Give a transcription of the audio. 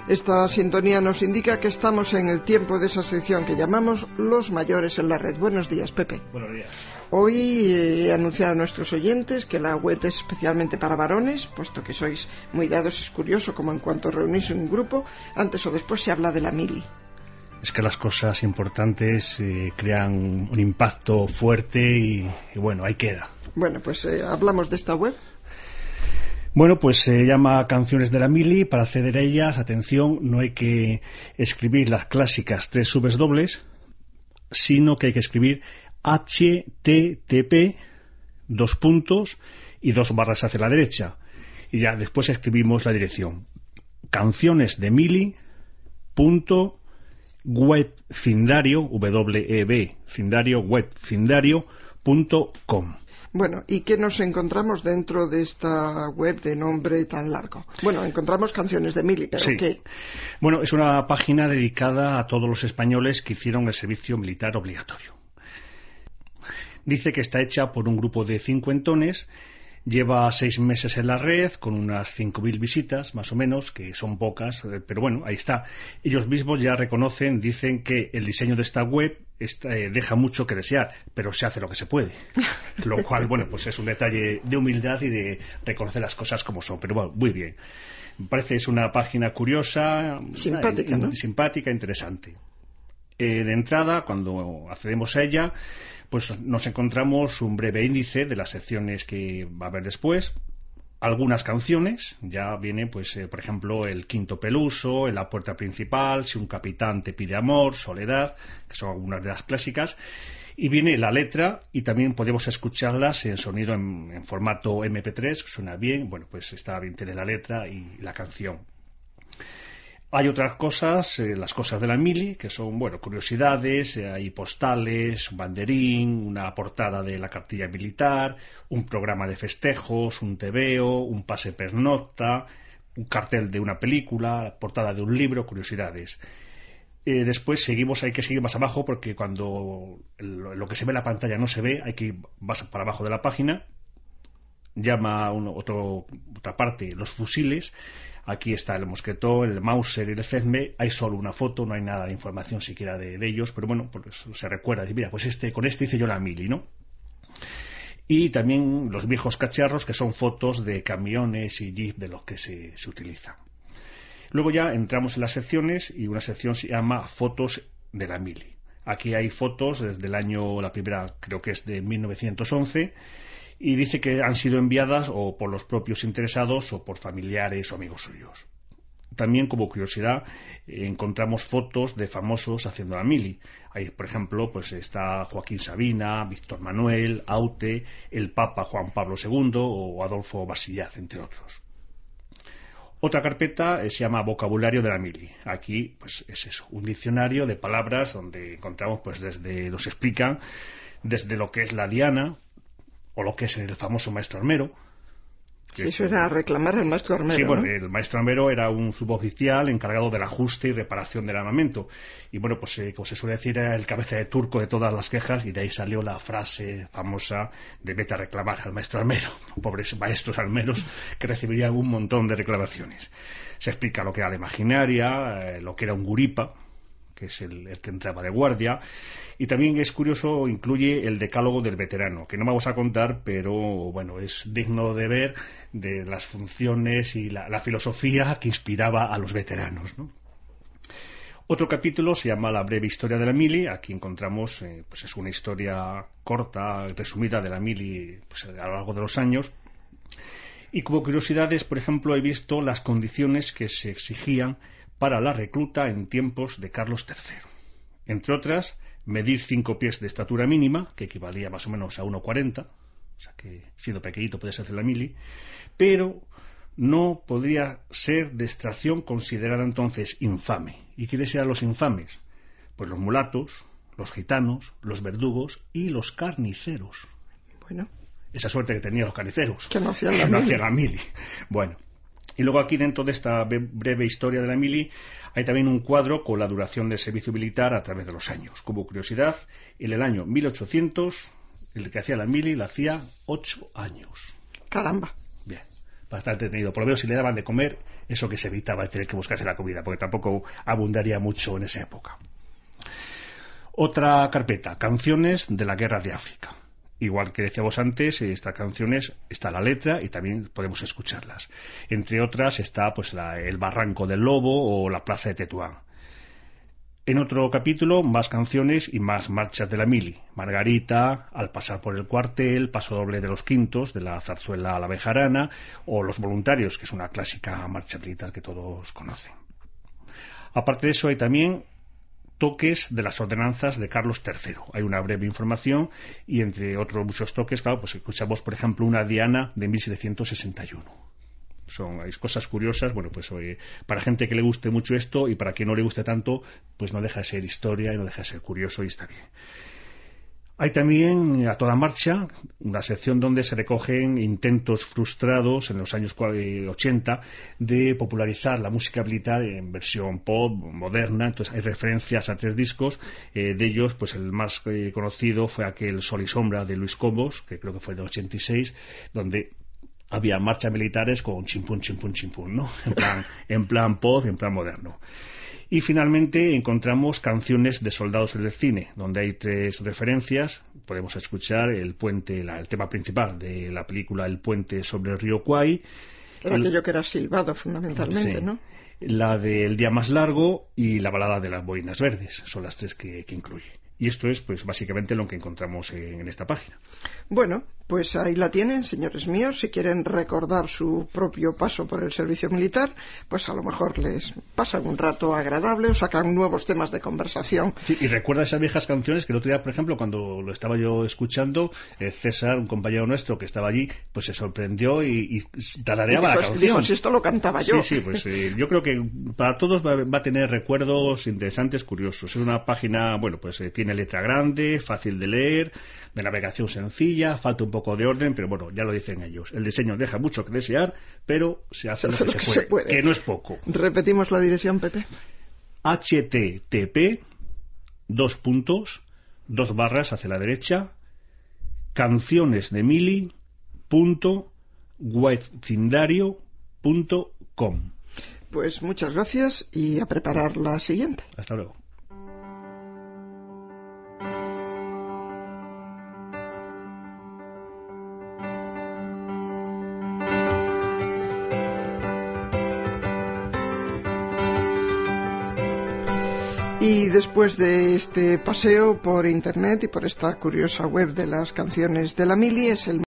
Esta sintonía nos indica que estamos en el tiempo de esa sección que llamamos Los Mayores en la Red. Buenos días, Pepe. Buenos días. Hoy he anunciado a nuestros oyentes que la web es especialmente para varones, puesto que sois muy dados, es curioso como en cuanto reunís un grupo, antes o después se habla de la mili. Es que las cosas importantes crean un impacto fuerte y bueno, ahí queda. Bueno, pues hablamos de esta web. Bueno, pues se llama Canciones de la Mili. Para acceder a ellas, atención, no hay que escribir las clásicas 3 dobles, sino que hay que escribir http 2 puntos y 2 barras hacia la derecha. Y ya después escribimos la dirección. cancionesdemili.webfindario, webfindario.com. Bueno, ¿y qué nos encontramos dentro de esta web de nombre tan largo? Bueno, encontramos Canciones de Mili, pero sí. ¿qué? Bueno, es una página dedicada a todos los españoles que hicieron el servicio militar obligatorio. Dice que está hecha por un grupo de cincuentones, lleva 6 meses en la red, con unas 5.000 visitas, más o menos, que son pocas, pero bueno, ahí está. Ellos mismos ya reconocen, dicen que el diseño de esta web deja mucho que desear, pero se hace lo que se puede. Lo cual, bueno, pues es un detalle de humildad y de reconocer las cosas como son. Pero bueno, muy bien. Me parece es una página curiosa, simpática, ¿no? Simpática, interesante. De entrada, cuando accedemos a ella, pues nos encontramos un breve índice de las secciones que va a haber después. Algunas canciones, ya viene, pues, por ejemplo, El Quinto Peluso, En la Puerta Principal, Si un capitán te pide amor, Soledad, que son algunas de las clásicas. Y viene la letra y también podemos escucharlas en sonido en formato MP3, suena bien, bueno, pues está bien tener la letra y la canción. Hay otras cosas, las cosas de la mili, que son, bueno, curiosidades, hay postales, un banderín, una portada de la cartilla militar, un programa de festejos, un tebeo, un pase pernocta, un cartel de una película, portada de un libro, curiosidades. Después hay que seguir más abajo porque cuando lo que se ve en la pantalla no se ve, hay que ir más para abajo de la página. Llama otra parte los fusiles. Aquí está el mosquetón, el Mauser y el Fezme. Hay solo una foto, no hay nada de información siquiera de ellos, pero bueno, porque se recuerda. Mira, pues con este hice yo la mili, ¿no? Y también los viejos cacharros, que son fotos de camiones y jeep de los que se utilizan. Luego ya entramos en las secciones y una sección se llama Fotos de la Mili. Aquí hay fotos desde el año, la primera creo que es de 1911, y dice que han sido enviadas o por los propios interesados o por familiares o amigos suyos. También, como curiosidad, encontramos fotos de famosos haciendo la mili. Ahí, por ejemplo, pues está Joaquín Sabina, Víctor Manuel, Aute, el Papa Juan Pablo II o Adolfo Basillaz, entre otros. Otra carpeta se llama Vocabulario de la Mili. Aquí, pues es eso, un diccionario de palabras donde encontramos, pues nos explican desde lo que es la diana o lo que es el famoso maestro armero. Sí, eso era reclamar al maestro armero. Sí, bueno, ¿no? El maestro armero era un suboficial encargado del ajuste y reparación del armamento. Y bueno, pues como se suele decir, era el cabeza de turco de todas las quejas, y de ahí salió la frase famosa de vete a reclamar al maestro armero. Pobres maestros armeros que recibirían un montón de reclamaciones. Se explica lo que era la imaginaria, lo que era un guripa, que es el que entraba de guardia, y también es curioso, incluye el decálogo del veterano, que no vamos a contar, pero bueno, es digno de ver de las funciones y la filosofía que inspiraba a los veteranos, ¿no? Otro capítulo se llama La breve historia de la mili. Aquí encontramos, pues es una historia corta, resumida de la mili, pues a lo largo de los años. Y como curiosidades, por ejemplo, he visto las condiciones que se exigían para la recluta en tiempos de Carlos III. Entre otras, medir 5 pies de estatura mínima, que equivalía más o menos a 1,40, o sea que siendo pequeñito puedes hacer la mili, pero no podría ser de extracción considerada entonces infame. ¿Y quiénes eran los infames? Pues los mulatos, los gitanos, los verdugos y los carniceros. Bueno. Esa suerte que tenían los carniceros. Que no hacían la mili. Bueno. Y luego aquí dentro de esta breve historia de la mili hay también un cuadro con la duración del servicio militar a través de los años. Como curiosidad, en el año 1800 el que hacía la mili la hacía 8 años. Caramba. Bien. bastante entretenido. Por lo menos si le daban de comer, eso que se evitaba de tener que buscarse la comida, porque tampoco abundaría mucho en esa época. Otra carpeta, canciones de la guerra de África. Igual que decíamos antes, estas canciones está la letra y también podemos escucharlas. Entre otras está pues el Barranco del Lobo o la Plaza de Tetuán. En otro capítulo, más canciones y más marchas de la mili. Margarita, Al pasar por el cuartel, Paso doble de los quintos, de la zarzuela a la bejarana, o Los voluntarios, que es una clásica marcha militar que todos conocen. Aparte de eso, hay también toques de las ordenanzas de Carlos III. Hay una breve información y entre otros muchos toques, claro, pues escuchamos, por ejemplo, una diana de 1761. Hay cosas curiosas, bueno, pues para gente que le guste mucho esto y para quien no le guste tanto, pues no deja de ser historia y no deja de ser curioso y está bien. Hay también a toda marcha una sección donde se recogen intentos frustrados en los años 80 de popularizar la música militar en versión pop, moderna. Entonces hay referencias a 3 discos, de ellos pues el más conocido fue aquel Sol y Sombra de Luis Cobos, que creo que fue de 86, donde había marchas militares con chimpún, chimpún, chimpún, ¿no? En plan pop, en plan moderno. Y finalmente encontramos canciones de soldados en el cine, donde hay 3 referencias. Podemos escuchar el puente, el tema principal de la película El puente sobre el río Kwai. Era aquello que era silbado fundamentalmente, sí, ¿no? La del Día más largo y la balada de las boinas verdes. Son las 3 que incluye. Y esto es, pues, básicamente lo que encontramos en esta página. Bueno, pues ahí la tienen, señores míos. Si quieren recordar su propio paso por el servicio militar, pues a lo mejor les pasan un rato agradable o sacan nuevos temas de conversación. Sí, y recuerda esas viejas canciones que el otro día, por ejemplo, cuando lo estaba yo escuchando, César, un compañero nuestro que estaba allí, pues se sorprendió y tarareaba la canción. Dijo, si esto lo cantaba yo. Sí, pues yo creo que para todos va a tener recuerdos interesantes, curiosos. Es una página, bueno, pues tiene letra grande, fácil de leer, de navegación sencilla, falta un poco de orden, pero bueno, ya lo dicen ellos. El diseño deja mucho que desear, pero se hace lo que se puede, que no es poco. Repetimos la dirección, Pepe. http :// hacia la derecha, cancionesdemili.webcindario.com. Pues muchas gracias y a preparar la siguiente. Hasta luego. Y después de este paseo por internet y por esta curiosa web de las canciones de la mili, es el